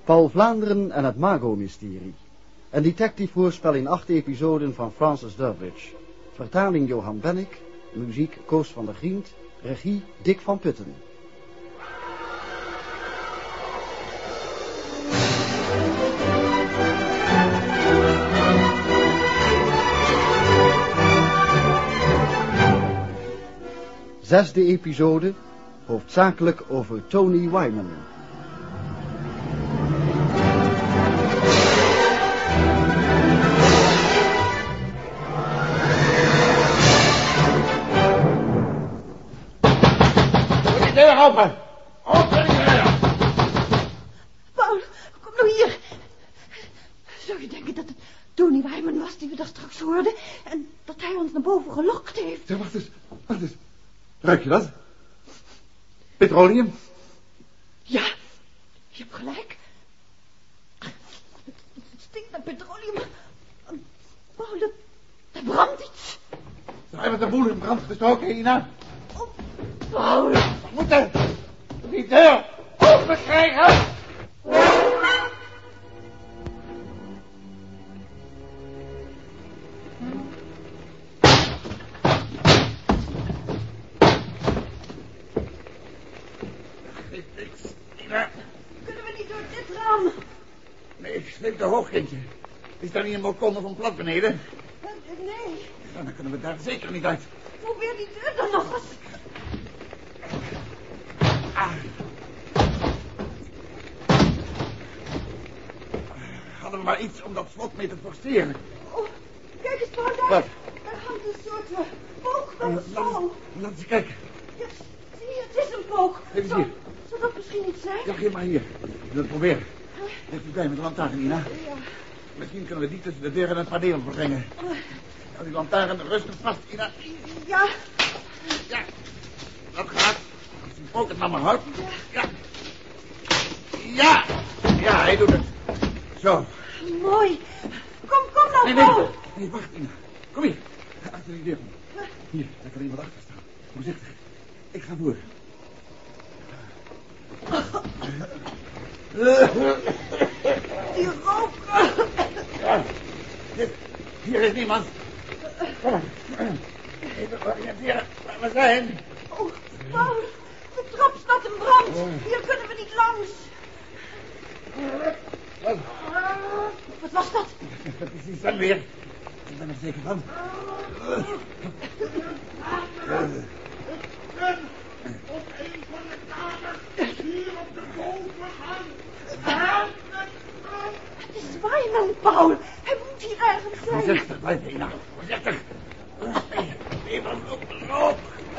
Paul Vlaanderen en het Mago-mysterie. Een detective-hoorspel in 8 episoden van Francis Durbridge. Vertaling Johan Bennick. Muziek Koos van der Grient. Regie Dick van Putten. Zesde episode, hoofdzakelijk over Tony Wyman. Doe die deur open! Open die deur! Paul, kom nou hier. Zou je denken dat het Tony Wyman was die we daar straks hoorden en dat hij ons naar boven gelokt heeft? Zeg, wacht eens. Ruik je dat? Petroleum? Ja, je hebt gelijk. Het stinkt naar petroleum. Paul, er brandt iets. Ze hebben de boel in brand gestoken, Ina. Oh, Paul. We moeten die deur open krijgen. Kunnen we niet door dit raam? Nee, ik sleep te hoog, kindje. Is daar niet een balkon of een plat beneden? Nee. Ja, dan kunnen we daar zeker niet uit. Probeer die deur dan nog eens. Hadden we maar iets om dat slot mee te forceren. Oh, kijk eens, Paul, daar. Wat? Daar hangt een soort pook van zo. Laat eens kijken. Ja, zie je, het is een pook. Even hier. Zou dat misschien iets zijn? Ja, geef maar hier. Ik wil het proberen. Heeft u bij met de lantaarn, Ina? Ja. Misschien kunnen we die tussen de deur en het paneel brengen. Nou, die lantaarn rustig vast, Ina. Ja. Ja, dat gaat. Als u ook het nou maar houdt. Ja. Ja. Ja, hij doet het. Zo. Mooi. Kom nou, Nee, Paul. nee, wacht, Ina. Kom hier. Achter die deur. Hier, daar kan iemand achter staan. Voorzichtig. Ik ga voor. Die rook. Ja. Hier is niemand. Kom maar. Even oriënteren waar we zijn. Oh, Paul. De trap staat in brand. Hier kunnen we niet langs. Wat was dat? Dat is die stem weer. Ik ben er zeker van. Op een van de kamers hier op de bovengang. Het is Wyman, Paul. Hij moet hier ergens zijn. Voorzichtig, blijf Ina. Voorzichtig. Even loop.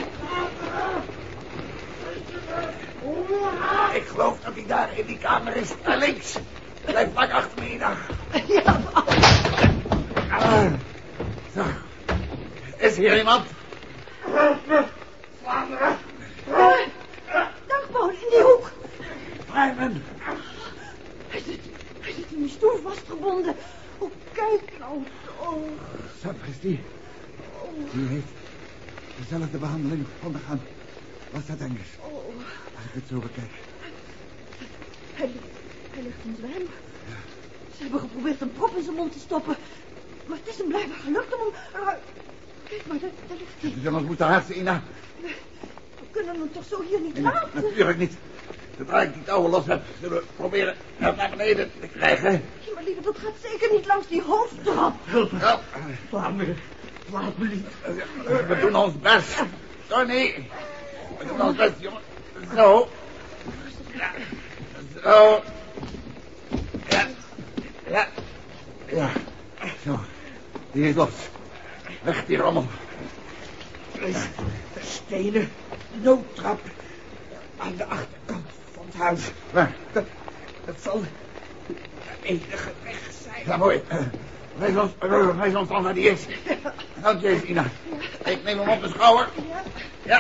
Ik geloof dat hij daar in die kamer is. Naar links. Blijf vlak achter me, Ina. Ja, Paul. Zo. Is hier iemand? Vlaanderen. Dag, Paul, in die hoek. Wyman. Hij zit in die stoel vastgebonden. Oh, kijk nou. Oh. Sapristi. Die heeft dezelfde behandeling ondergaan als dat Engels. Oh. Als ik het zo bekijk. Hij ligt in zwem. Ja. Ze hebben geprobeerd een prop in zijn mond te stoppen. Maar het is hem blijkbaar gelukt om hem... Kijk maar, daar ligt hij. We zullen ons moeten haasten, Ina. We kunnen hem toch zo hier niet laten? Natuurlijk niet. Zodra ik die touwen los heb, zullen we proberen hem naar beneden te krijgen. Ja, maar lieve, dat gaat zeker niet langs die hoofdtrap. Ja. Vlaanderen. Laat me niet. We doen ons best. Tony. We doen ons best, jongen. Zo. Ja. Zo. Ja. Ja. Ja. Zo. Die is los. Weg die rommel. De stenen noodtrap aan de achterkant van het huis. Waar? Dat zal de enige weg zijn. Ja, mooi. Wijs ons dan waar die is. Nou, Jezus, Ina. Ik neem hem op de schouder. Ja.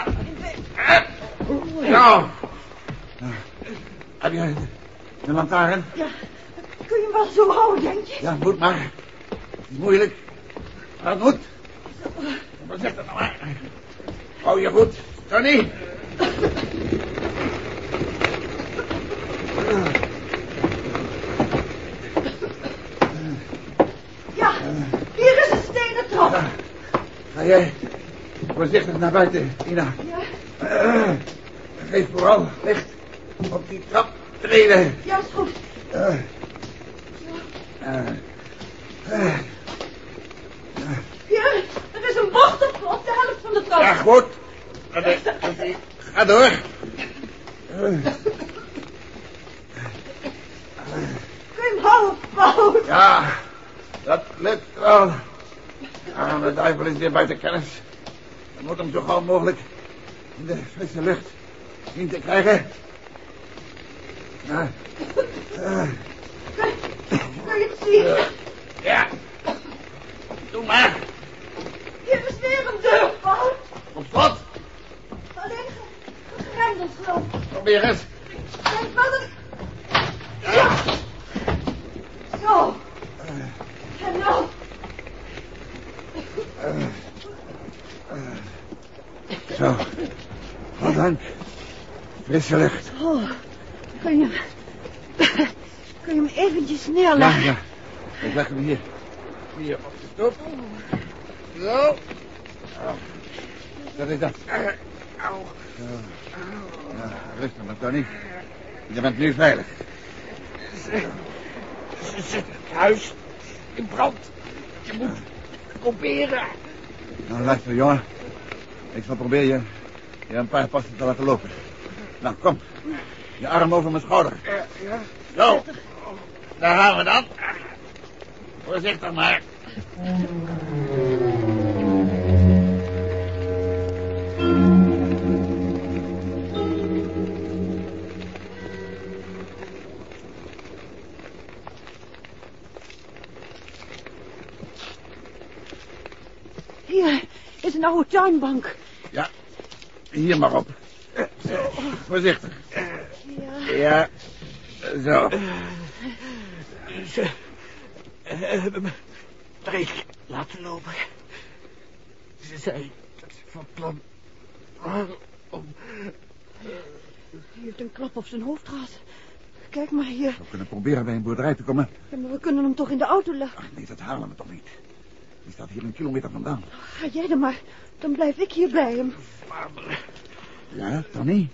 Zo. Heb je de lantaarn? Ja, kun je hem wel zo houden, denk je? Ja, moet maar. Het is moeilijk. Maar het moet. Wat zegt dat nou maar? Hou je goed, Tony. Ga jij voorzichtig naar buiten, Ina. Ja? Geef vooral licht op die traptreden. Ja, is goed. Hier, er is een bocht op de helft van de trap. Ja, goed. Ga door. Kun je hem houden, Paul? Ja, dat lukt wel. De duivel is weer buiten kennis. We moeten hem zo gauw mogelijk in de frisse lucht zien te krijgen. Kun je het zien? Ja. Doe maar. Hier is weer een deur, Paul. Op slot. Alleen gegrendeld, geloof ik. Probeer eens. Denk wel dat ik... Ja. Zo. En nou... Zo. Goddank. Frisse lucht. Oh, kun je hem eventjes neerleggen? Ja. Ik leg hem hier. Hier op de stoep. Zo. Dat is dat. Au. Ja, rustig maar, Tony. Je bent nu veilig. Ze zet het huis in brand. Je moet proberen. Nou, luister, jongen. Ik zal proberen je een paar passen te laten lopen. Nou, kom. Je arm over mijn schouder. Ja. Zo. Daar gaan we dan. Voorzichtig maar. Hier is een oude tuinbank. Ja, hier maar op. Voorzichtig. Ja. Ja, zo. Ze hebben me dreig laten lopen. Ze zei dat ze van plan waren om... Hij heeft een klap op zijn hoofd gehad. Kijk maar hier. We kunnen proberen bij een boerderij te komen. Ja, maar we kunnen hem toch in de auto leggen. Ach nee, dat halen we toch niet. Die staat hier 1 kilometer vandaan. Ga jij dan maar. Dan blijf ik hier bij hem. Vlaanderen. Ja, Tony?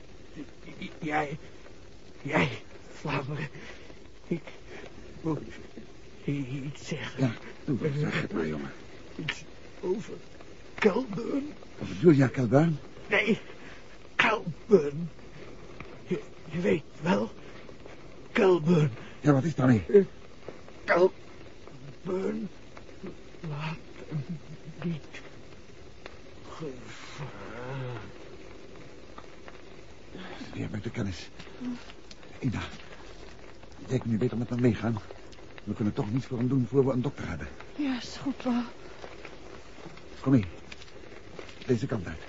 Jij, Vlaanderen. Ik moet iets zeggen. Ja, doe, zeg het maar, jongen. Iets over Kelburn. Wat bedoel je, Kelburn? Nee, Kelburn. Je weet wel. Kelburn. Ja, wat is Tony? Kelburn. Laat hem niet gevraagd. Weer buiten kennis. Ina, jij kunt nu beter met hem meegaan. We kunnen toch niets voor hem doen voor we een dokter hebben. Ja, is goed, Paul. Kom mee. Deze kant uit.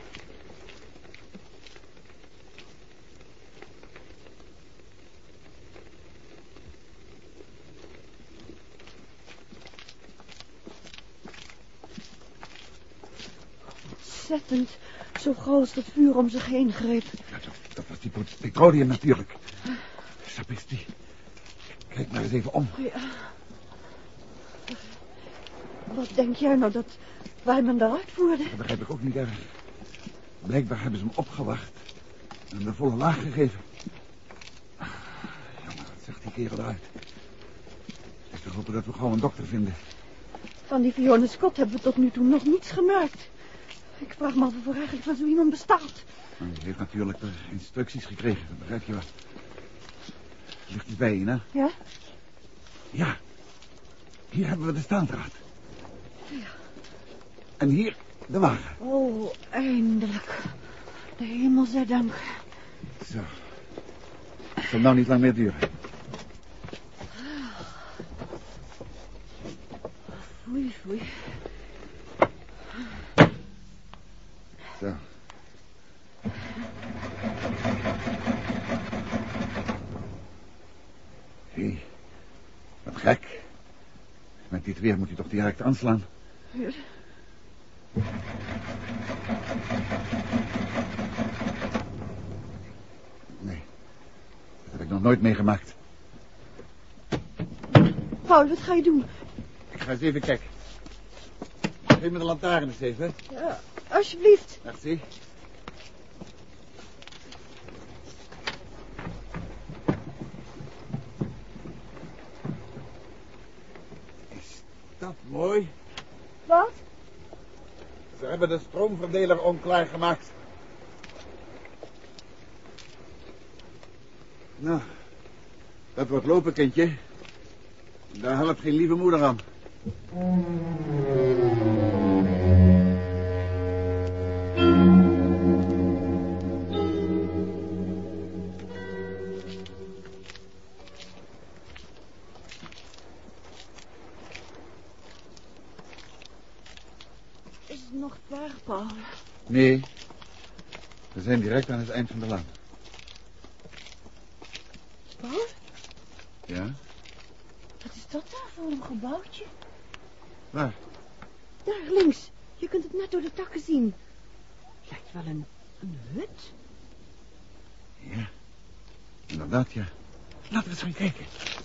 Ontzettend. Zo gauw als dat vuur om zich heen greep. Ja, dat was die petroleum natuurlijk. Sapristi. Kijk maar eens even om. Ja. Wat denk jij nou dat wij hem eruit voerden? Dat begrijp ik ook niet erg. Blijkbaar hebben ze hem opgewacht en de volle laag gegeven. Jongen, wat zegt die kerel eruit? Ik zou hopen dat we gewoon een dokter vinden. Van die Fiona Scott hebben we tot nu toe nog niets gemerkt. Ik vraag me af of er eigenlijk van zo iemand bestaat. Hij heeft natuurlijk de instructies gekregen, dat begrijp je wel. Ligt iets bij je, hè? Ja? Ja. Hier hebben we de staandraad. Ja. En hier de wagen. Oh, eindelijk. De hemel zij dank. Zo. Het zal nou niet lang meer duren. Foei, foei. Zo. Hé, wat gek. Met dit weer moet hij toch direct aanslaan. Ja. Nee, dat heb ik nog nooit meegemaakt. Paul, wat ga je doen? Ik ga eens even kijken. Geef me de lantaarn eens even. Ja, alsjeblieft. Merci. Is dat mooi? Wat? Ze hebben de stroomverdeler onklaar gemaakt. Nou, dat wordt lopen, kindje. Daar helpt geen lieve moeder aan. Is het nog ver, Paul? Nee, we zijn direct aan het eind van de laan. Paul? Ja? Wat is dat daar voor een gebouwtje? Waar? Daar links. Je kunt het net door de takken zien. Lijkt wel een hut. Ja, inderdaad, ja. Laten we eens gaan kijken.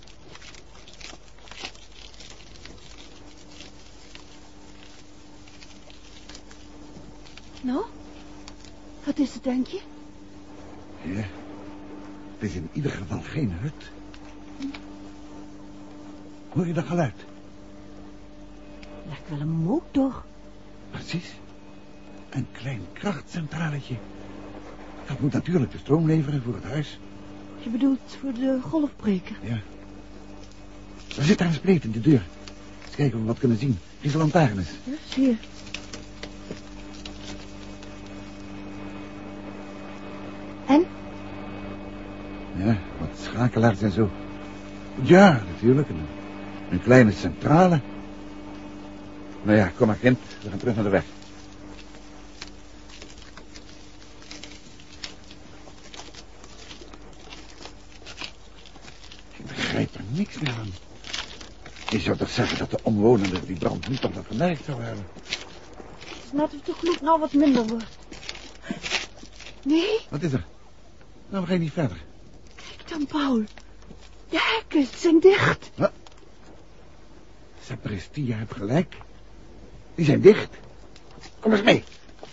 Nou? Wat is het, denk je? Ja, het is in ieder geval geen hut. Hoor je dat geluid? Lijkt wel een motor. Precies. Een klein krachtcentraletje. Dat moet natuurlijk de stroom leveren voor het huis. Je bedoelt voor de golfbreker? Ja. Er zit daar een spleet in de deur. Eens kijken of we wat kunnen zien. Hier is een lantaarn. Ja, zie je. En? Ja, wat schakelaars en zo. Ja, natuurlijk. Een kleine centrale. Nou ja, kom maar, kind. We gaan terug naar de weg. Ik begrijp er niks meer aan. Je zou toch zeggen dat de omwonenden die brand niet toch wat gemerkt zouden hebben? Het is net of de gloed nou wat minder wordt. Nee? Wat is er? Nou, we gaan niet verder. Kijk dan, Paul. De hekken zijn dicht. Wat? Sapristi, je hebt gelijk. Die zijn dicht. Kom eens mee.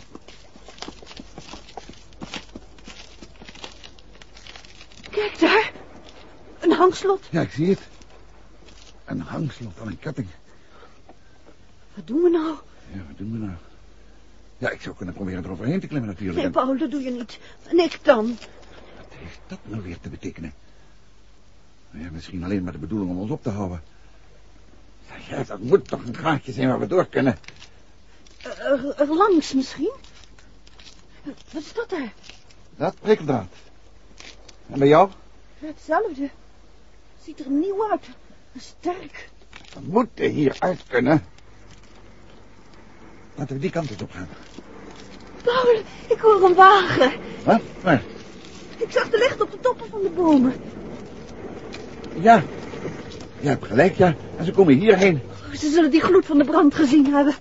Kijk daar. Een hangslot. Ja, ik zie het. Een hangslot aan een ketting. Wat doen we nou? Ja, wat doen we nou? Ja, ik zou kunnen proberen eroverheen te klimmen natuurlijk. Nee, Paul, dat doe je niet. En ik dan? Wat heeft dat nou weer te betekenen? Nou ja, misschien alleen maar de bedoeling om ons op te houden. Ja, dat moet toch een gaatje zijn waar we door kunnen. Er langs misschien? Wat is dat daar? Dat prikkeldraad. En bij jou? Hetzelfde. Ziet er nieuw uit. Sterk. We moeten hier uit kunnen. Laten we die kant eens op gaan. Paul, ik hoor een wagen. Wat? Waar? Ik zag de licht op de toppen van de bomen. Ja. Je hebt gelijk, ja. En ze komen hierheen. Ze zullen die gloed van de brand gezien hebben.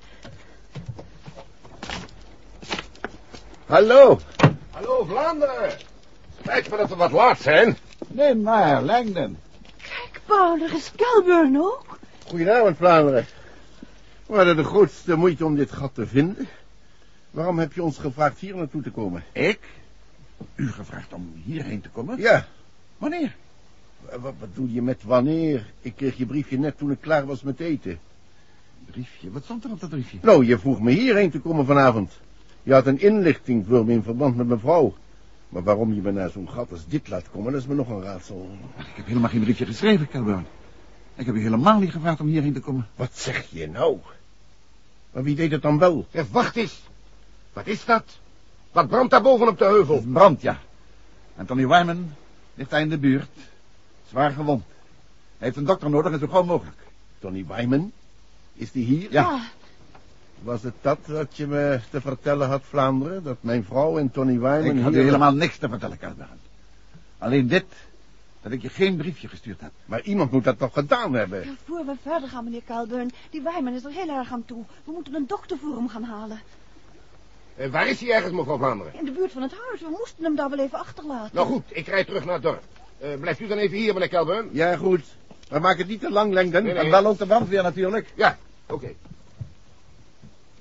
Hallo. Hallo, Vlaanderen. Spijt me dat we wat laat zijn. Nee, maar, Langdon. Kijk, Paul, er is Kelburn ook. Goedenavond, Vlaanderen. We hadden de grootste moeite om dit gat te vinden. Waarom heb je ons gevraagd hier naartoe te komen? Ik? U gevraagd om hierheen te komen? Ja. Wanneer? Wat doe je met wanneer? Ik kreeg je briefje net toen ik klaar was met eten. Briefje? Wat stond er op dat briefje? Nou, je vroeg me hierheen te komen vanavond. Je had een inlichting voor me in verband met mijn vrouw. Maar waarom je me naar zo'n gat als dit laat komen, dat is me nog een raadsel. Ik heb helemaal geen briefje geschreven, Kelburn. Ik heb u helemaal niet gevraagd om hierheen te komen. Wat zeg je nou? Maar wie deed het dan wel? Zeg, wacht eens. Wat is dat? Wat brandt daar boven op de heuvel? Het brand, ja. En Tony Wyman ligt daar in de buurt. Zwaar gewond. Hij heeft een dokter nodig en zo gauw mogelijk. Tony Wyman? Is die hier? Ja. Was het dat wat je me te vertellen had, Vlaanderen? Dat mijn vrouw en Tony Wyman Ik had u hier... helemaal niks te vertellen, Kelburn. Alleen dit, dat ik je geen briefje gestuurd heb. Maar iemand moet dat toch gedaan hebben? Ja, voor we verder gaan, meneer Kelburn. Die Wijman is er heel erg aan toe. We moeten een dokter voor hem gaan halen. Waar is hij ergens, mevrouw Vlaanderen? In de buurt van het huis. We moesten hem daar wel even achterlaten. Nou goed, ik rijd terug naar het dorp. Blijft u dan even hier, meneer Kelburn? Ja, goed. Maar maak het niet te lang, Langdon. Nee. En wel ook de brandweer natuurlijk. Ja, oké.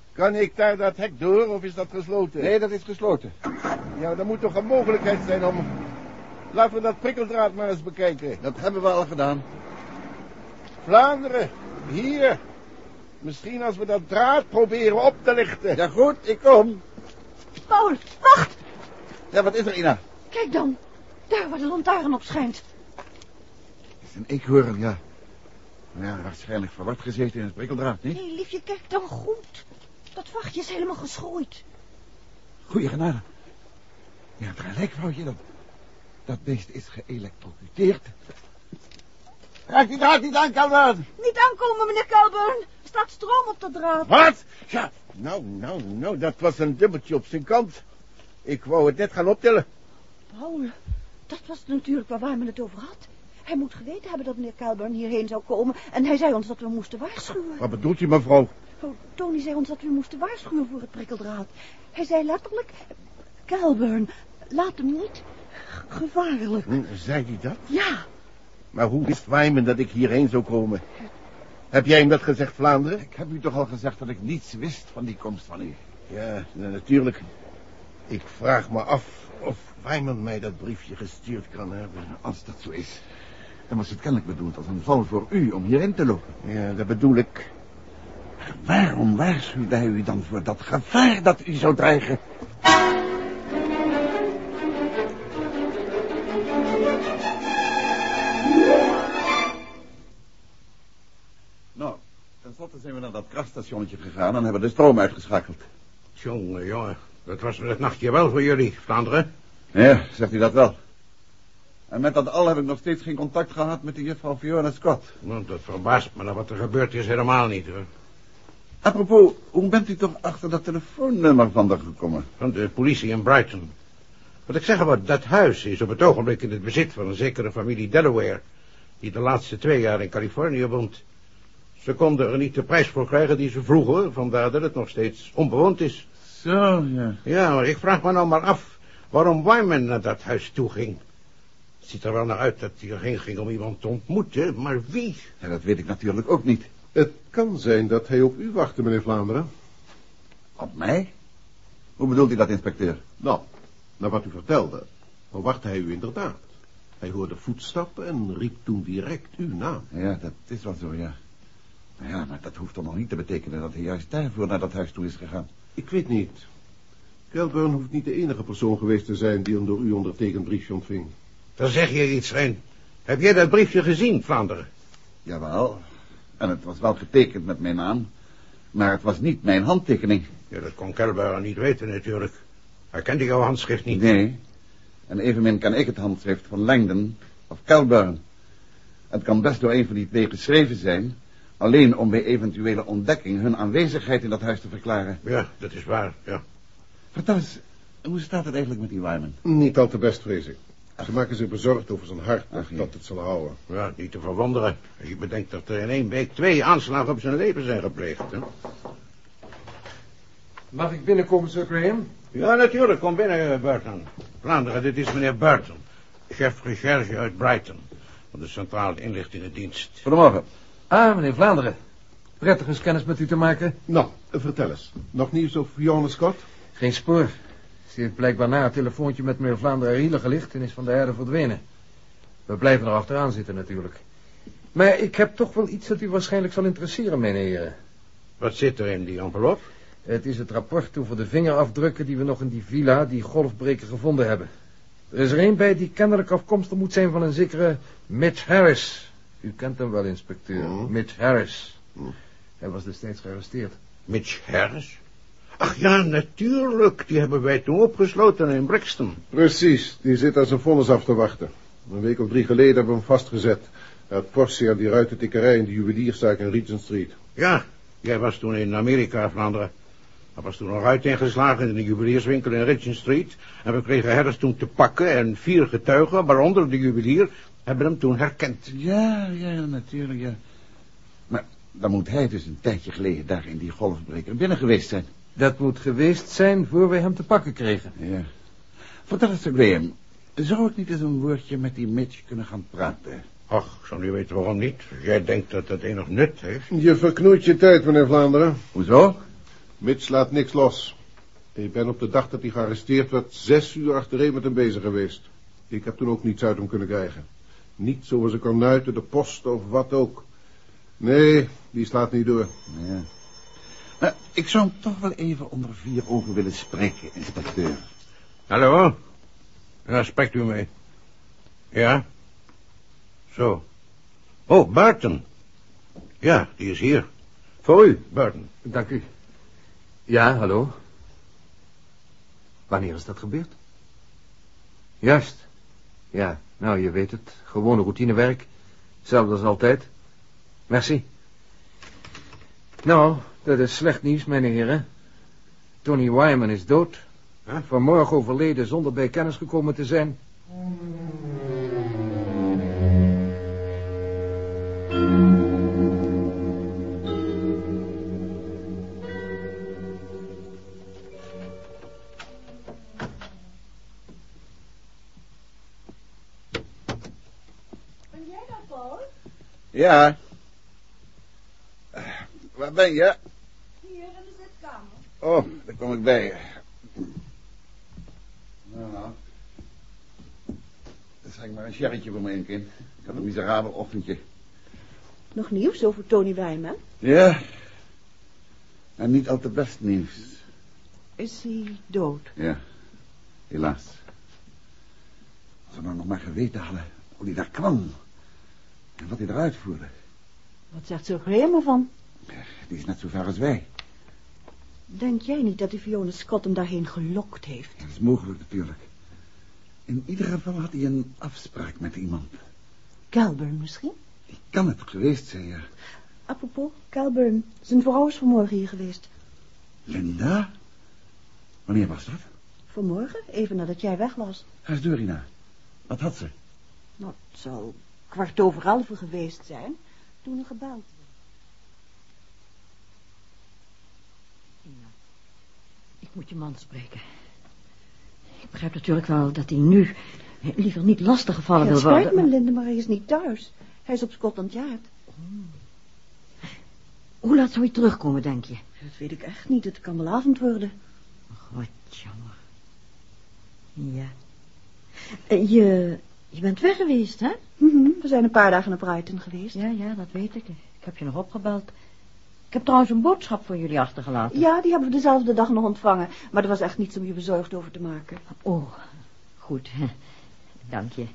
Kan ik daar dat hek door of is dat gesloten? Nee, dat is gesloten. Ja, er moet toch een mogelijkheid zijn om... Laten we dat prikkeldraad maar eens bekijken. Dat hebben we al gedaan. Vlaanderen, hier. Misschien als we dat draad proberen op te lichten. Ja goed, ik kom. Paul, wacht! Ja, wat is er, Ina? Kijk dan. Daar waar de lantaarn op schijnt. Het is een eekhoorn, ja. Ja, waarschijnlijk verward gezeten in het prikkeldraad, niet? Nee, liefje, kijk dan goed. Dat vachtje is helemaal geschroeid. Goeie genade. Ja, het gelijk, vrouwtje. Dat beest is geëlektrocuteerd. Raak die draad niet aan, Calvin. Niet aankomen, meneer Calburn. Er staat stroom op de draad. Wat? Ja, nou, dat was een dubbeltje op zijn kant. Ik wou het net gaan optellen. Paul, dat was natuurlijk waar Wyman het over had. Hij moet geweten hebben dat meneer Calburn hierheen zou komen. En hij zei ons dat we moesten waarschuwen. Wat bedoelt u, mevrouw? Oh, Tony zei ons dat we moesten waarschuwen voor het prikkeldraad. Hij zei letterlijk... Calburn, laat hem niet. Gevaarlijk. Zei hij dat? Ja. Maar hoe wist Wyman dat ik hierheen zou komen? Heb jij hem dat gezegd, Vlaanderen? Ik heb u toch al gezegd dat ik niets wist van die komst van u. Ja, natuurlijk. Ik vraag me af of Wyman mij dat briefje gestuurd kan hebben. Als dat zo is, dan was het kennelijk bedoeld als een val voor u om hierin te lopen. Ja, dat bedoel ik. Maar waarom waarschuwde hij u dan voor dat gevaar dat u zou dreigen? Nou, tenslotte zijn we naar dat krachtstationnetje gegaan en hebben de stroom uitgeschakeld. Jongen, dat was het nachtje wel voor jullie, Vlaanderen. Ja, zegt u dat wel. En met dat al heb ik nog steeds geen contact gehad met die juffrouw Fiona Scott. Want dat verbaast me, nou wat er gebeurd is helemaal niet, hoor. Apropos, hoe bent u toch achter dat telefoonnummer van haar gekomen? Van de politie in Brighton. Wat ik zeg maar, dat huis is op het ogenblik in het bezit van een zekere familie Delaware, die de laatste 2 jaar in Californië woont. Ze konden er niet de prijs voor krijgen die ze vroegen, vandaar dat het nog steeds onbewoond is. Zo, ja. Ja, maar ik vraag me nou maar af waarom Wyman naar dat huis toe ging. Het ziet er wel naar uit dat hij erheen ging om iemand te ontmoeten, maar wie? Ja, dat weet ik natuurlijk ook niet. Het kan zijn dat hij op u wachtte, meneer Vlaanderen. Op mij? Hoe bedoelt u dat, inspecteur? Nou, naar wat u vertelde, verwachtte hij u inderdaad. Hij hoorde voetstappen en riep toen direct uw naam. Ja, dat is wel zo, ja. Ja, maar dat hoeft toch nog niet te betekenen dat hij juist daarvoor naar dat huis toe is gegaan. Ik weet niet. Calburn hoeft niet de enige persoon geweest te zijn die een door u ondertekend briefje ontving. Daar zeg je iets, Rijn. Heb jij dat briefje gezien, Vlaanderen? Jawel. En het was wel getekend met mijn naam. Maar het was niet mijn handtekening. Ja, dat kon Calburn niet weten natuurlijk. Hij kende jouw handschrift niet. Nee. En evenmin kan ik het handschrift van Langdon of Calburn. Het kan best door een van die twee geschreven zijn, alleen om bij eventuele ontdekking hun aanwezigheid in dat huis te verklaren. Ja, dat is waar, ja. Vertel eens, hoe staat het eigenlijk met die Wyman? Niet al te best, vrees ik. Ze maken zich bezorgd over zijn hart, of ja. dat het zal houden. Ja, niet te verwonderen. Je bedenkt dat er in 1 week 2 aanslagen op zijn leven zijn gepleegd, hè? Mag ik binnenkomen, Sir Graham? Ja, natuurlijk. Kom binnen, Burton. Vlaanderen, dit is meneer Burton. Chef recherche uit Brighton. Van de Centrale Inlichtingendienst. Goedemorgen. Ah, meneer Vlaanderen. Prettig eens kennis met u te maken. Nou, vertel eens. Nog nieuws over Fiona Scott? Geen spoor. Ze heeft blijkbaar na het telefoontje met meneer Vlaanderen Riele gelicht en is van de herde verdwenen. We blijven er achteraan zitten natuurlijk. Maar ik heb toch wel iets dat u waarschijnlijk zal interesseren, mijn heren. Wat zit er in die envelop? Het is het rapport over de vingerafdrukken die we nog in die villa, die golfbreker, gevonden hebben. Er is er één bij die kennelijk afkomstig moet zijn van een zekere Mitch Harris. U kent hem wel, inspecteur. Mitch Harris. Hij was destijds gearresteerd. Mitch Harris? Ach ja, natuurlijk. Die hebben wij toen opgesloten in Brixton. Precies, die zit als een vonnis af te wachten. Een week of 3 geleden hebben we hem vastgezet. Hij had portie aan die ruitentikkerij in de juwelierszaak in Regent Street. Ja, jij was toen in Amerika, Vlaanderen. Er was toen een ruit ingeslagen in de juwelierswinkel in Regent Street. En we kregen Harris toen te pakken en 4 getuigen, waaronder de juwelier, hebben hem toen herkend. Ja, natuurlijk, ja. Maar dan moet hij dus een tijdje geleden daar in die golfbreker binnen geweest zijn. Dat moet geweest zijn voor wij hem te pakken kregen. Ja. Vertel eens, Sir Graham. Zou ik niet eens een woordje met die Mitch kunnen gaan praten? Ach, ik zou niet weten waarom niet. Jij denkt dat dat enig nut heeft. Je verknoeit je tijd, meneer Vlaanderen. Hoezo? Mitch laat niks los. Ik ben op de dag dat hij gearresteerd werd 6 uur achtereen met hem bezig geweest. Ik heb toen ook niets uit hem kunnen krijgen. Niet zoals ik kan nuiten, de post of wat ook. Nee, die slaat niet door. Ja. Nou, ik zou hem toch wel even onder 4 ogen willen spreken, inspecteur. Hallo? Ja, spreekt u mee. Ja? Zo. Oh, Burton. Ja, die is hier. Voor u, Burton. Dank u. Ja, hallo. Wanneer is dat gebeurd? Juist. Ja, nou, je weet het. Gewone routinewerk. Hetzelfde als altijd. Merci. Nou, dat is slecht nieuws, mijn heren. Tony Wyman is dood. Vanmorgen overleden zonder bij kennis gekomen te zijn. Ben jij daar, Paul? Ja. Waar ben je? Hier in de zitkamer. Oh, daar kom ik bij je. Nou. Dan schenk maar een sherrytje voor me in, kind. Ik had een miserabel ochtendje. Nog nieuws over Tony Wyman? Ja. En niet al te best nieuws. Is hij dood? Ja, helaas. Als we nou nog maar geweten hadden hoe hij daar kwam. En wat hij eruit voerde. Wat zegt Sir Graham ervan? Die is net zo ver als wij. Denk jij niet dat die Fiona Scott hem daarheen gelokt heeft? Dat is mogelijk natuurlijk. In ieder geval had hij een afspraak met iemand. Calburn misschien? Die kan het geweest zijn, ja. Apropos, Calburn. Zijn vrouw is vanmorgen hier geweest. Linda? Wanneer was dat? Vanmorgen, even nadat jij weg was. Waar is Dorina? Wat had ze? Nou, het zou 11:15 geweest zijn toen er gebeld werd. Ik moet je man spreken. Ik begrijp natuurlijk wel dat hij nu liever niet lastiggevallen wil worden. Het spijt me, Linde, maar hij is niet thuis. Hij is op Scotland Yard. Hoe laat zou hij terugkomen, denk je? Dat weet ik echt niet. Het kan wel avond worden. Wat jammer. Ja. Je bent weg geweest, hè? We zijn een paar dagen naar Brighton geweest. Ja, dat weet ik. Ik heb je nog opgebeld. Ik heb trouwens een boodschap voor jullie achtergelaten. Ja, die hebben we dezelfde dag nog ontvangen. Maar er was echt niets om je bezorgd over te maken. Oh, goed. Dank je.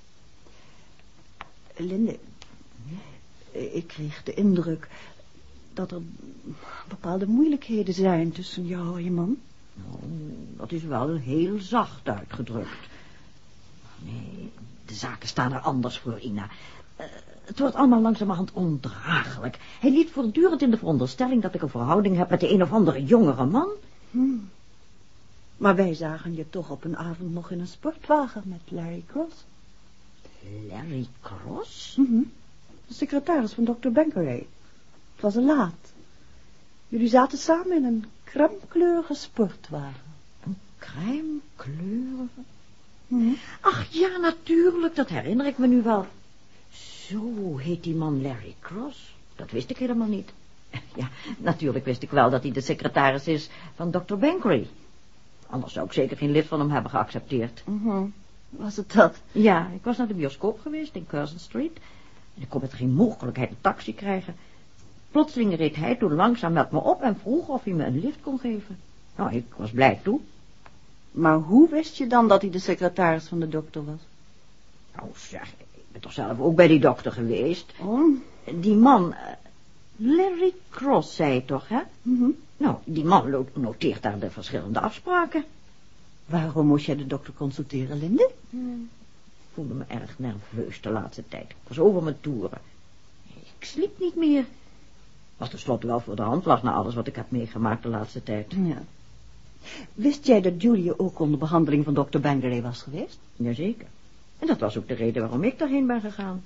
Linde, ik kreeg de indruk dat er bepaalde moeilijkheden zijn tussen jou en je man. Oh, dat is wel heel zacht uitgedrukt. Nee, de zaken staan er anders voor, Ina. Het wordt allemaal langzamerhand ondraaglijk. Hij liet voortdurend in de veronderstelling dat ik een verhouding heb met de een of andere jongere man. Maar wij zagen je toch op een avond nog in een sportwagen met Larry Cross. Larry Cross? De secretaris van Dr. Bankeray. Het was laat. Jullie zaten samen in een crèmekleurige sportwagen. Een crèmekleurige? Ach ja, natuurlijk, dat herinner ik me nu wel. Zo heet die man Larry Cross. Dat wist ik helemaal niet. Ja, natuurlijk wist ik wel dat hij de secretaris is van Dr. Bankeray. Anders zou ik zeker geen lid van hem hebben geaccepteerd. Was het dat? Ja, ik was naar de bioscoop geweest in Curzon Street. En ik kon met geen mogelijkheid een taxi krijgen. Plotseling reed hij toen langzaam met me op en vroeg of hij me een lift kon geven. Nou, ik was blij toe. Maar hoe wist je dan dat hij de secretaris van de dokter was? Nou zeg, ik ben toch zelf ook bij die dokter geweest. Oh. Die man, Larry Cross zei je toch, hè? Nou, die man noteert daar de verschillende afspraken. Waarom moest jij de dokter consulteren, Linde? Ik voelde me erg nerveus de laatste tijd. Ik was over mijn toeren. Ik sliep niet meer. Wat tenslotte wel voor de hand lag na alles wat ik heb meegemaakt de laatste tijd. Ja. Wist jij dat Julia ook onder behandeling van Dr. Bangeray was geweest? Jazeker. En dat was ook de reden waarom ik daarheen ben gegaan.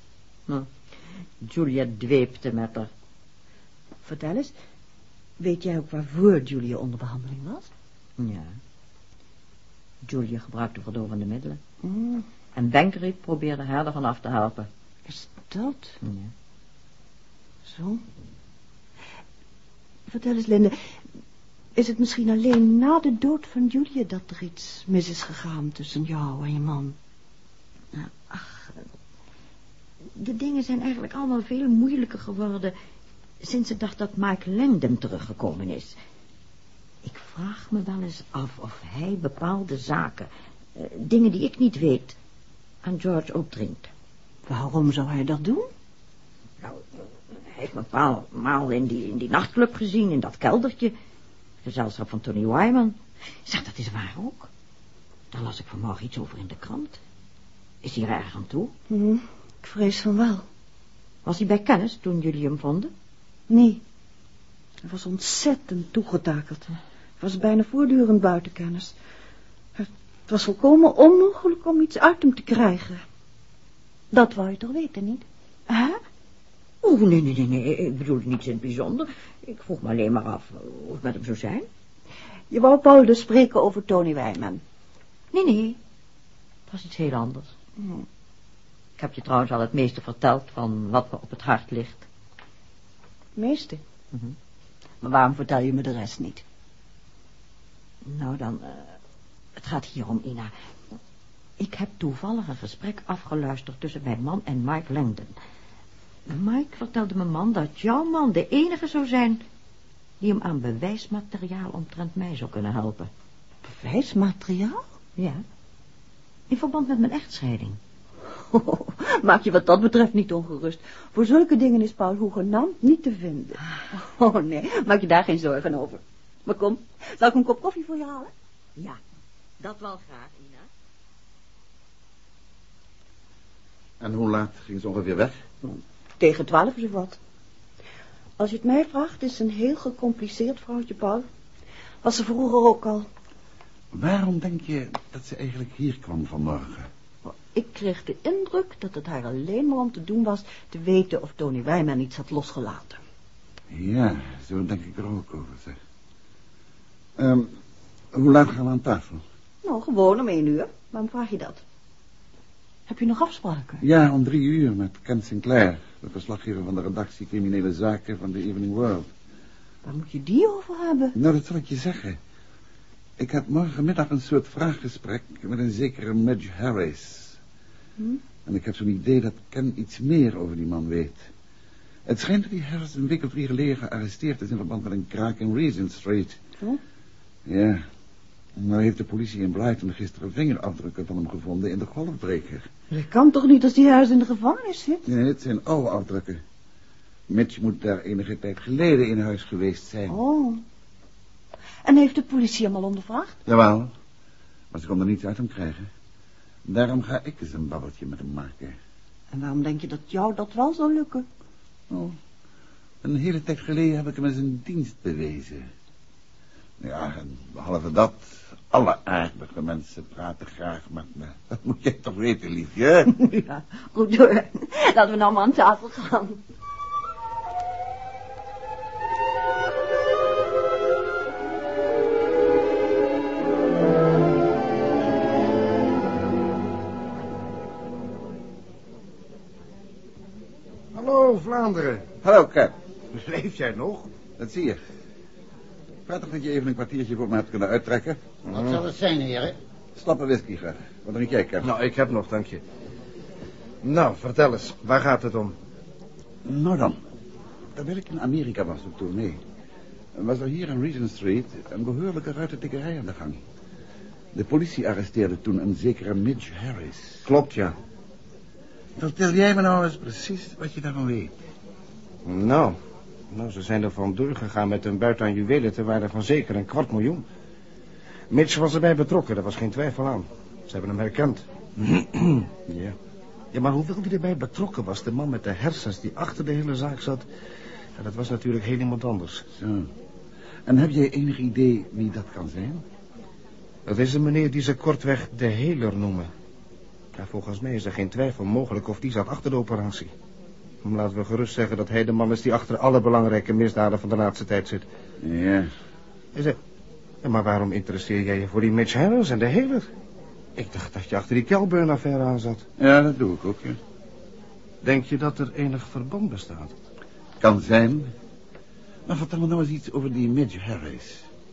Julia dweepte met haar. Vertel eens, weet jij ook waarvoor Julia onder behandeling was? Ja. Julia gebruikte verdovende middelen. En Bankeray probeerde haar ervan af te helpen. Is dat? Ja. Zo. Vertel eens, Linde, Is het misschien alleen na de dood van Julia dat er iets mis is gegaan tussen jou en je man? Nou, ach, de dingen zijn eigenlijk allemaal veel moeilijker geworden sinds ik dacht dat Mike Langdon teruggekomen is. Ik vraag me wel eens af of hij bepaalde zaken, dingen die ik niet weet, aan George opdringt. Waarom zou hij dat doen? Nou, hij heeft me een paar maal in die nachtclub gezien, in dat keldertje. Gezelschap van Tony Wyman. Zeg, dat is waar ook. Daar las ik vanmorgen iets over in de krant. Is hij er erg aan toe? Ik vrees van wel. Was hij bij kennis toen jullie hem vonden? Nee. Hij was ontzettend toegetakeld. Hij was bijna voortdurend buiten kennis. Het was volkomen onmogelijk om iets uit hem te krijgen. Dat wou je toch weten, niet? Hè? Oh, nee. Ik bedoel niets in het bijzonder. Ik vroeg me alleen maar af hoe het met hem zou zijn. Je wou Paul dus spreken over Tony Wyman? Nee. Het was iets heel anders. Ik heb je trouwens al het meeste verteld van wat me op het hart ligt. Het meeste? Maar waarom vertel je me de rest niet? Nou dan, het gaat hier om, Ina. Ik heb toevallig een gesprek afgeluisterd tussen mijn man en Mike Langdon. Mike vertelde mijn man dat jouw man de enige zou zijn die hem aan bewijsmateriaal omtrent mij zou kunnen helpen. Bewijsmateriaal? Ja. In verband met mijn echtscheiding. Maak je wat dat betreft niet ongerust. Voor zulke dingen is Paul hoegenaamd niet te vinden. Oh nee, maak je daar geen zorgen over. Maar kom, zal ik een kop koffie voor je halen? Ja, dat wel graag, Ina. En hoe laat ging ze ongeveer weg? Tegen 12 of wat. Als je het mij vraagt, is ze een heel gecompliceerd vrouwtje, Paul. Was ze vroeger ook al. Waarom denk je dat ze eigenlijk hier kwam vanmorgen? Ik kreeg de indruk dat het haar alleen maar om te doen was te weten of Tony Wyman iets had losgelaten. Ja, zo denk ik er ook over, zeg. Hoe laat gaan we aan tafel? Nou, gewoon om 1 uur. Waarom vraag je dat? Heb je nog afspraken? Ja, om 3 uur met Kent Sinclair, de verslaggever van de redactie Criminele Zaken van de Evening World. Waar moet je die over hebben? Nou, dat zal ik je zeggen. Ik heb morgenmiddag een soort vraaggesprek met een zekere Midge Harris. En ik heb zo'n idee dat Ken iets meer over die man weet. Het schijnt dat die Harris een week of 3 geleden gearresteerd is in verband met een kraak in Regent Street. Ja. Nou heeft de politie in Brighton gisteren vingerafdrukken van hem gevonden in de golfbreker. Dat kan toch niet als die huis in de gevangenis zit? Nee, het zijn oude afdrukken. Mitch moet daar enige tijd geleden in huis geweest zijn. Oh. En heeft de politie hem al ondervraagd? Jawel, maar ze konden niets uit hem krijgen. Daarom ga ik eens een babbeltje met hem maken. En waarom denk je dat jou dat wel zou lukken? Oh, een hele tijd geleden heb ik hem eens een dienst bewezen. Ja, en behalve dat, alle aardige mensen praten graag met me. Dat moet jij toch weten, liefje? Ja, goed hoor. Laten we nou maar aan tafel gaan. Hallo, Vlaanderen. Hallo, Cap. Leef jij nog? Dat zie je. Prettig dat je even een kwartiertje voor me hebt kunnen uittrekken. Wat zal het zijn, heren? Slappe whisky graag. Wat drink jij, Cap? Nou, ik heb nog, dank je. Nou, vertel eens, waar gaat het om? Nou dan. Terwijl ik in Amerika was op tournee, was er hier in Regent Street een behoorlijke ruitentikkerij aan de gang. De politie arresteerde toen een zekere Midge Harris. Klopt, ja. Vertel jij me nou eens precies wat je daarvan weet. Nou, ze zijn er vandoor gegaan met een buit aan juwelen ter waarde van zeker $250.000. Mitch was erbij betrokken, daar was geen twijfel aan. Ze hebben hem herkend. Ja. Ja, maar hoewel hij erbij betrokken was, de man met de hersens die achter de hele zaak zat, ja, dat was natuurlijk heel iemand anders. Zo. En heb jij enig idee wie dat kan zijn? Dat is een meneer die ze kortweg de Heler noemen. Ja, volgens mij is er geen twijfel mogelijk of die zat achter de operatie. Laten we gerust zeggen dat hij de man is die achter alle belangrijke misdaden van de laatste tijd zit. Ja. Maar waarom interesseer jij je voor die Midge Harris en de Heler? Ik dacht dat je achter die Kelburn-affaire aan zat. Ja, dat doe ik ook, ja. Denk je dat er enig verband bestaat? Kan zijn. Maar vertel me nou eens iets over die Midge Harris.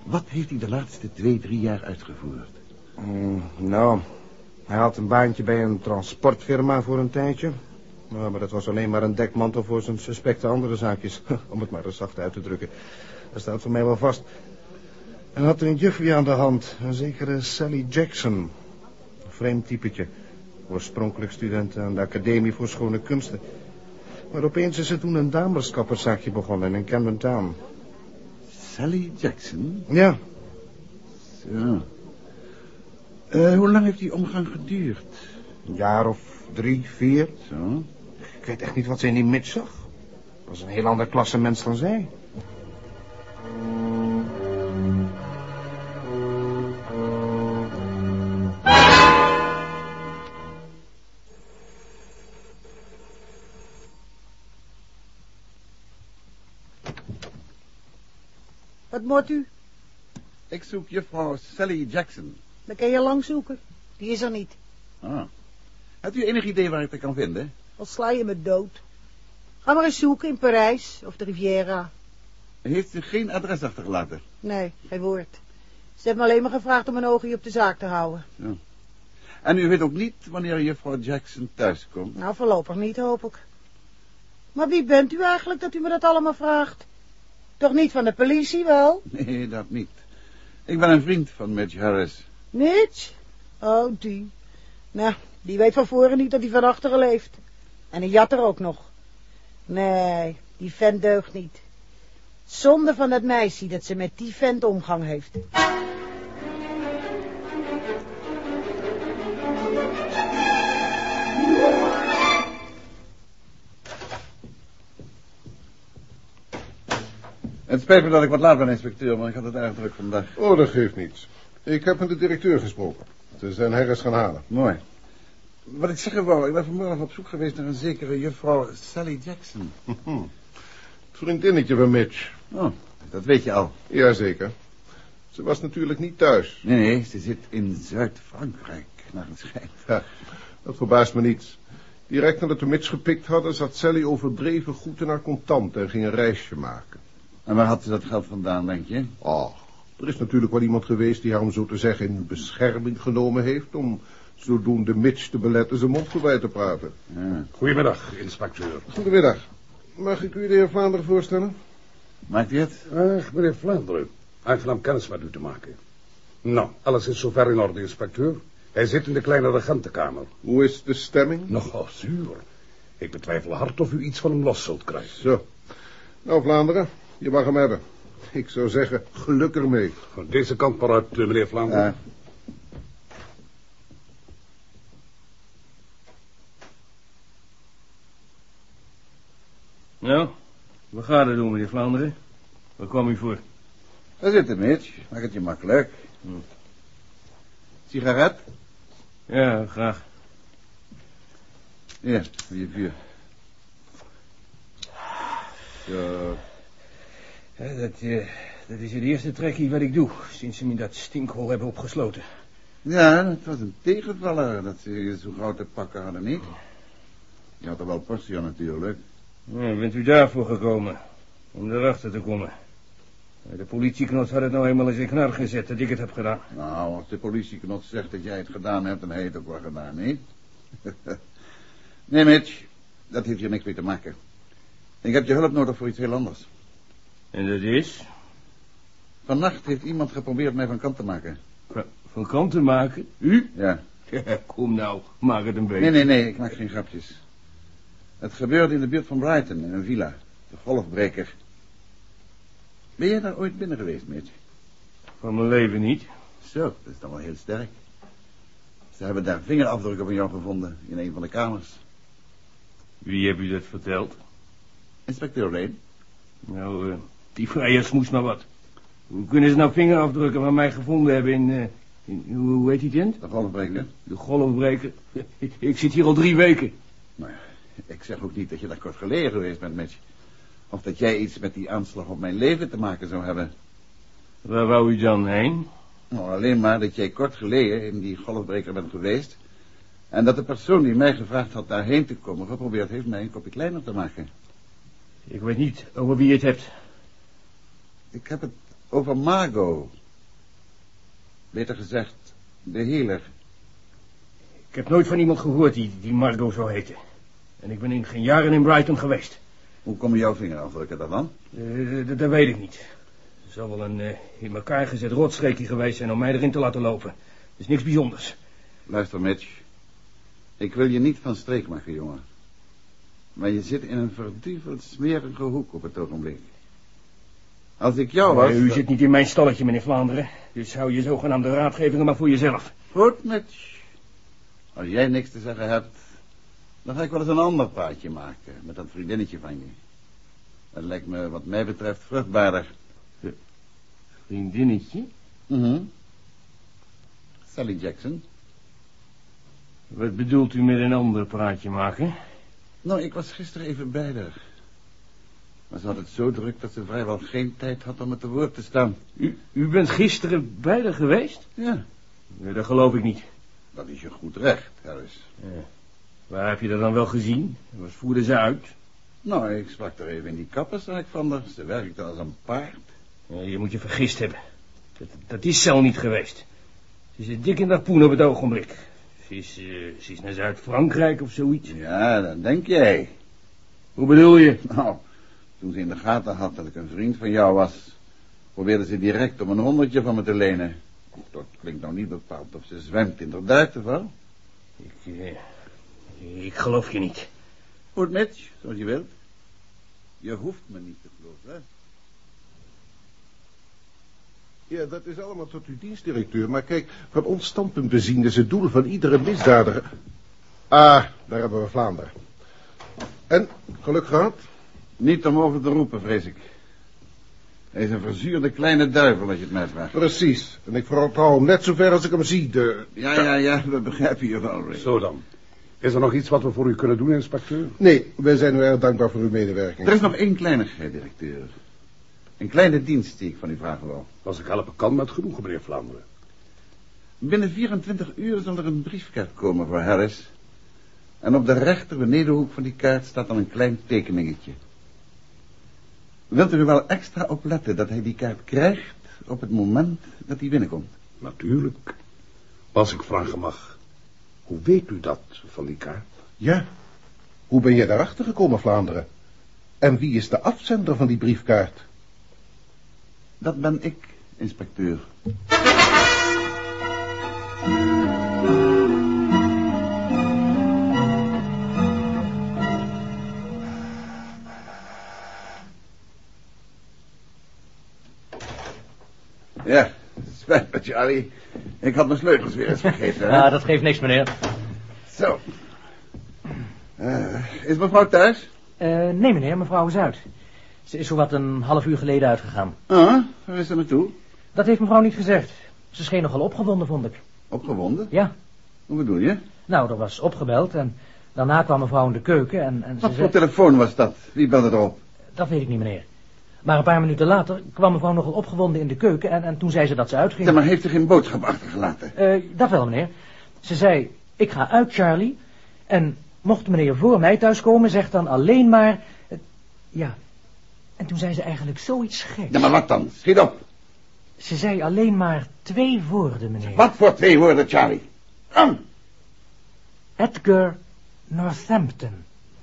Wat heeft hij de laatste 2-3 jaar uitgevoerd? Nou, hij had een baantje bij een transportfirma voor een tijdje. Nou, maar dat was alleen maar een dekmantel voor zijn suspecte andere zaakjes. Om het maar eens zacht uit te drukken. Dat staat voor mij wel vast. En had een juffrouw aan de hand. Een zekere Sally Jackson. Een vreemd typetje. Oorspronkelijk student aan de Academie voor Schone Kunsten. Maar opeens is er toen een dameskapperszaakje begonnen in Camden Town. Sally Jackson? Ja. Zo. Hoe lang heeft die omgang geduurd? Een jaar of 3, 4. Zo. Ik weet echt niet wat ze in die Mitch zag. Dat was een heel ander klasse mens dan zij. Wat moet u? Ik zoek juffrouw Sally Jackson. Dan kan je lang zoeken. Die is er niet. Ah. Hebt u enig idee waar ik haar kan vinden? Al sla je me dood. Ga maar eens zoeken in Parijs of de Riviera. Heeft u geen adres achtergelaten? Nee, geen woord. Ze heeft me alleen maar gevraagd om een oogje op de zaak te houden. Zo. En u weet ook niet wanneer juffrouw Jackson thuis komt? Nou, voorlopig niet, hoop ik. Maar wie bent u eigenlijk dat u me dat allemaal vraagt? Toch niet van de politie, wel? Nee, dat niet. Ik ben een vriend van Mitch Harris. Mitch? Oh, die. Nou, die weet van voren niet dat hij van achteren leeft. En een jatter ook nog. Nee, die vent deugt niet. Zonde van dat meisje dat ze met die vent omgang heeft. Het spijt me dat ik wat laat ben, inspecteur, maar ik had het erg druk vandaag. Oh, dat geeft niets. Ik heb met de directeur gesproken. Ze zijn Harris gaan halen. Mooi. Wat ik zeggen wou, ik ben vanmorgen op zoek geweest naar een zekere juffrouw Sally Jackson. Het vriendinnetje van Mitch. Oh, dat weet je al. Jazeker. Ze was natuurlijk niet thuis. Nee, ze zit in Zuid-Frankrijk, naar het schijnt. Ja, dat verbaast me niets. Direct nadat we Mitch gepikt hadden, zat Sally overdreven goed in haar contant en ging een reisje maken. En waar had ze dat geld vandaan, denk je? Oh, er is natuurlijk wel iemand geweest die haar, om zo te zeggen, in bescherming genomen heeft, om zodoende Mitch te beletten zijn mond voorbij te praten. Ja. Goedemiddag, inspecteur. Goedemiddag. Mag ik u de heer Vlaanderen voorstellen? Maakt u het? Ach, meneer Vlaanderen. Aangenaam kennis met u te maken. Nou, alles is zover in orde, inspecteur. Hij zit in de kleine regentenkamer. Hoe is de stemming? Nogal zuur. Ik betwijfel hard of u iets van hem los zult krijgen. Zo. Nou, Vlaanderen, je mag hem hebben. Ik zou zeggen, geluk ermee. Van deze kant maar uit, meneer Vlaanderen. Ja. Nou, wat gaat het doen, meneer Vlaanderen? Waar kwam u voor? Daar zit het, Mitch. Maak het je makkelijk. Sigaret? Ja, graag. Hier, voor je vuur. Zo. Ja, dat is het eerste trekkie wat ik doe, sinds ze me in dat stinkhol hebben opgesloten. Ja, het was een tegenvaller dat ze je zo gauw te pakken hadden, niet? Je had er wel portie aan natuurlijk. Ja, bent u daarvoor gekomen? Om erachter te komen. De politieknot had het nou eenmaal eens in knar gezet dat ik het heb gedaan. Nou, als de politieknot zegt dat jij het gedaan hebt, dan heb je het ook wel gedaan, niet? Nee, Mitch, dat heeft hier niks mee te maken. Ik heb je hulp nodig voor iets heel anders. En dat is? Vannacht heeft iemand geprobeerd mij van kant te maken. Van kant te maken? U? Ja. Kom nou, maak het een beetje. Nee, ik maak geen grapjes. Het gebeurde in de buurt van Brighton, in een villa. De golfbreker. Ben jij daar ooit binnen geweest, Mitch? Van mijn leven niet. Zo, dat is dan wel heel sterk. Ze hebben daar vingerafdrukken van jou gevonden, in een van de kamers. Wie heb u dat verteld? Inspecteur Lane. Nou, die vrijersmoes maar wat. Hoe kunnen ze nou vingerafdrukken van mij gevonden hebben in hoe heet die tent? De golfbreker. De golfbreker. Ik zit hier al 3 weken. Nou, ik zeg ook niet dat je daar kort geleden geweest bent, Mitch. Of dat jij iets met die aanslag op mijn leven te maken zou hebben. Waar wou u dan heen? Nou, alleen maar dat jij kort geleden in die golfbreker bent geweest. En dat de persoon die mij gevraagd had daarheen te komen geprobeerd heeft mij een kopje kleiner te maken. Ik weet niet over wie je het hebt. Ik heb het Over Margot. Beter gezegd, de healer. Ik heb nooit van iemand gehoord die Margot zou heten. En ik ben in geen jaren in Brighton geweest. Hoe komen jouw vingerafdrukken daarvan? Dat weet ik niet. Het zal wel een in elkaar gezet rotstreekje geweest zijn om mij erin te laten lopen. Het is niks bijzonders. Luister, Mitch. Ik wil je niet van streek maken, jongen. Maar je zit in een verduveld smerige hoek op het ogenblik. Als ik jou was... U zit niet in mijn stalletje, meneer Vlaanderen. Dus hou je zogenaamde raadgevingen maar voor jezelf. Goed, Mitch. Als jij niks te zeggen hebt, dan ga ik wel eens een ander praatje maken met dat vriendinnetje van je. Dat lijkt me wat mij betreft vruchtbaarder. Vriendinnetje? Sally Jackson. Wat bedoelt u met een ander praatje maken? Nou, ik was gisteren even bij haar. Maar ze had het zo druk dat ze vrijwel geen tijd had om me te woord te staan. U bent gisteren bij haar geweest? Ja. Nee, dat geloof ik niet. Dat is je goed recht, Harris. Ja. Waar heb je dat dan wel gezien? Wat voerde ze uit? Nou, ik sprak er even in die kapperszaak van haar. Ze werkte als een paard. Ja, je moet je vergist hebben. Dat is Sal niet geweest. Ze zit dik in dat poen op het ogenblik. Ze is naar Zuid-Frankrijk of zoiets. Ja, dat denk jij. Hoe bedoel je? Nou, toen ze in de gaten had dat ik een vriend van jou was, probeerde ze direct om een 100 van me te lenen. Dat klinkt nou niet bepaald of ze zwemt in de duikteval. Ik geloof je niet. Goed, Mitch, zoals je wilt. Je hoeft me niet te geloven, hè? Ja, dat is allemaal tot uw dienst, directeur. Maar kijk, van ons standpunt bezien is het doel van iedere misdadiger... Ah, daar hebben we Vlaanderen. En, geluk gehad? Niet om over te roepen, vrees ik. Hij is een verzuurde kleine duivel, als je het mij vraagt. Precies. En ik vertrouw hem net zo ver als ik hem zie. Ja, we begrijpen je wel, Ray. Zo dan. Is er nog iets wat we voor u kunnen doen, inspecteur? Nee, wij zijn u erg dankbaar voor uw medewerking. Er is nog 1 kleinigheid, directeur. Een kleine dienst die ik van u vragen wil. Als ik helpen kan, met genoegen, meneer Vlaanderen. Binnen 24 uur zal er een briefkaart komen voor Harris. En op de rechter benedenhoek van die kaart staat dan een klein tekeningetje. Wilt u er wel extra op letten dat hij die kaart krijgt op het moment dat hij binnenkomt? Natuurlijk. Als ik vragen mag, hoe weet u dat van die kaart? Ja, hoe ben jij daarachter gekomen, Vlaanderen? En wie is de afzender van die briefkaart? Dat ben ik, inspecteur. Ja, spijt me, Charlie. Ik had mijn sleutels weer eens vergeten. Ja, dat geeft niks, meneer. Zo. Is mevrouw thuis? Nee, meneer, mevrouw is uit. Ze is zowat een half uur geleden uitgegaan. Ah, waar is ze naartoe? Dat heeft mevrouw niet gezegd. Ze scheen nogal opgewonden, vond ik. Opgewonden? Ja. Hoe bedoel je? Nou, er was opgebeld en daarna kwam mevrouw in de keuken en ze Wat zei... voor telefoon was dat? Wie belde erop? Dat weet ik niet, meneer. Maar een paar minuten later kwam mevrouw nogal opgewonden in de keuken en toen zei ze dat ze uitging. Ja, maar heeft ze geen boodschap achtergelaten? Dat wel, meneer. Ze zei, ik ga uit, Charlie. En mocht meneer voor mij thuiskomen, zeg dan alleen maar... ja. En toen zei ze eigenlijk zoiets geks. Ja, maar wat dan? Schiet op. Ze zei alleen maar 2 woorden, meneer. Wat voor 2 woorden, Charlie? Kom. Edgar Northampton.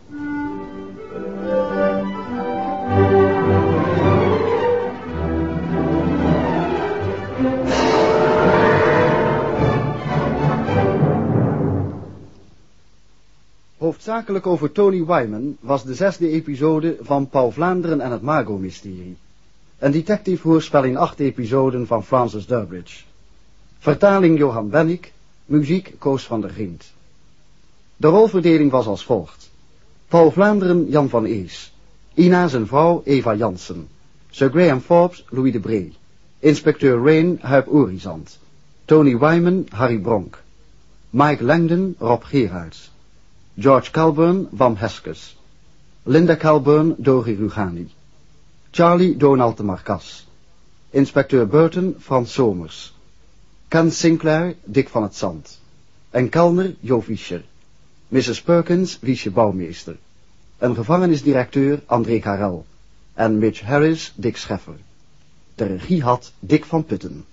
Hoofdzakelijk over Tony Wyman was de 6e episode van Paul Vlaanderen en het Margot-mysterie. Een detective-hoorspel in 8 episoden van Francis Durbridge. Vertaling Johan Bennick, muziek Koos van der Griend. De rolverdeling was als volgt. Paul Vlaanderen Jan van Ees. Ina zijn vrouw Eva Jansen. Sir Graham Forbes Louis de Bree. Inspecteur Rain Huip Orizant. Tony Wyman Harry Bronk. Mike Langdon Rob Gerards. George Calburn Wam Heskes. Linda Calburn Dori Rugani. Charlie Donald de Marcas. Inspecteur Burton Frans Somers. Ken Sinclair Dick van het Zand. En Kalner Jo Fischer. Mrs. Perkins Wiesje Bouwmeester. En gevangenisdirecteur André Karel. En Mitch Harris Dick Scheffer. De regie had Dick van Putten.